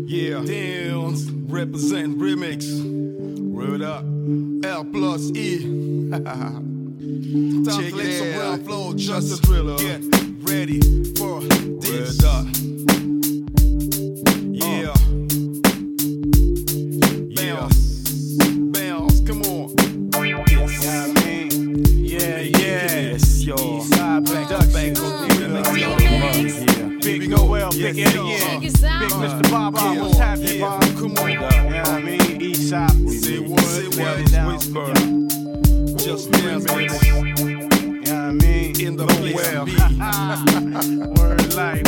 Yeah, Downs, represent remix. Word up, L plus E. Time to let some real flow, just a thriller. Get ready for this. Word up. Yeah. Bounce, come on. Yes. Yeah, I mean. Yeah, yes, yo. Side back, Big Noel, Big Eddie, Big Mr. Bob, what's happening, Bob? Come on, yeah, I mean, East Side. Say what, whisper. Just minutes. Yeah, I mean, in the well. Word life.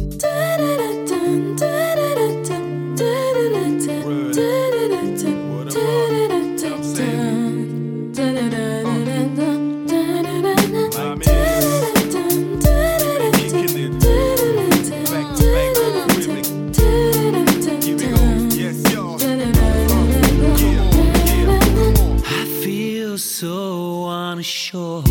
So unsure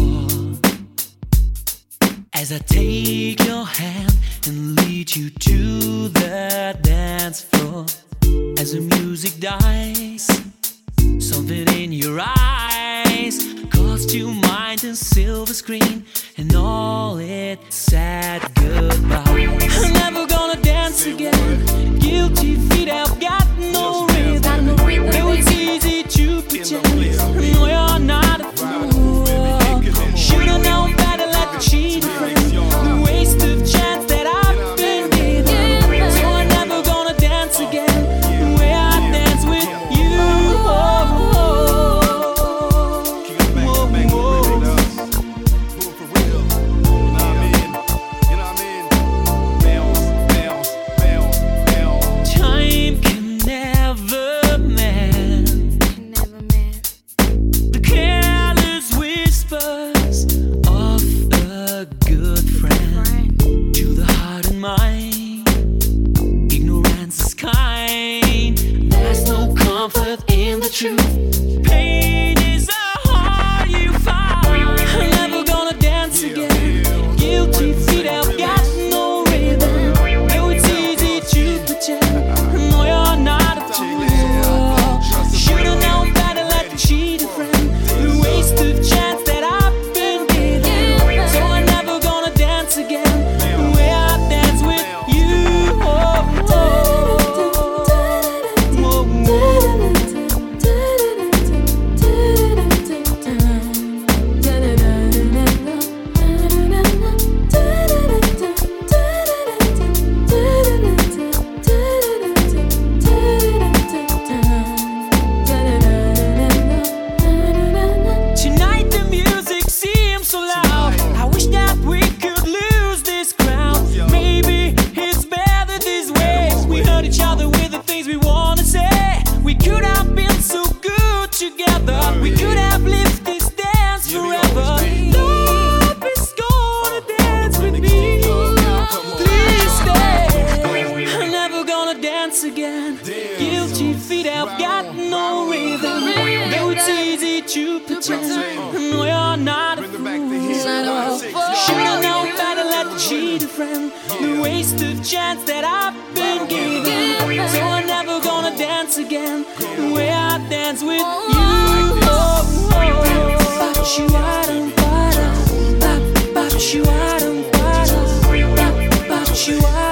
as I take your hand and lead you to the dance floor. As the music dies, something in your eyes calls to mind a silver screen, and all it's said goodbye. I'm never gonna dance again. Guilty feet have got no rhythm. Though it's easy to pretend no, you're not a fool. Should've known better, let the cheat friend. The waste of chance that I've been given. So I'm never gonna dance again the way I dance with you. Time can never mend the careless whispers of a good friend. To the heart and mind, ignorance is kind. There's no comfort in the truth. Pain is a heart you find. I'm never gonna dance again. Guilty feet have got no rhythm. Though it's easy to pretend no, you're not a fool. Should've known better, let the cheat a friend. The waste of chance that I've been given. So I'm never gonna dance again the way I dance with you. Tonight the music seems so loud. I wish that we could lose this crowd. Maybe it's better this way. We hurt each other with the things we wanna say. We could have been so good together. We could have lived this dance forever. Love is gonna dance with me. Please stay. I'm never gonna dance again. Guilty feet have got no rhythm. Though it's easy to pretend no, you're not a fool. Should've known better, let the cheat a friend. The waste of chance that I've been given. So I'm never gonna dance again the way I dance with you. Ba-ba-shoo-ah-dum-ba-dum. Ba-ba-shoo-ah-dum-ba-dum. Ba-ba-shoo-ah-dum-ba-dum.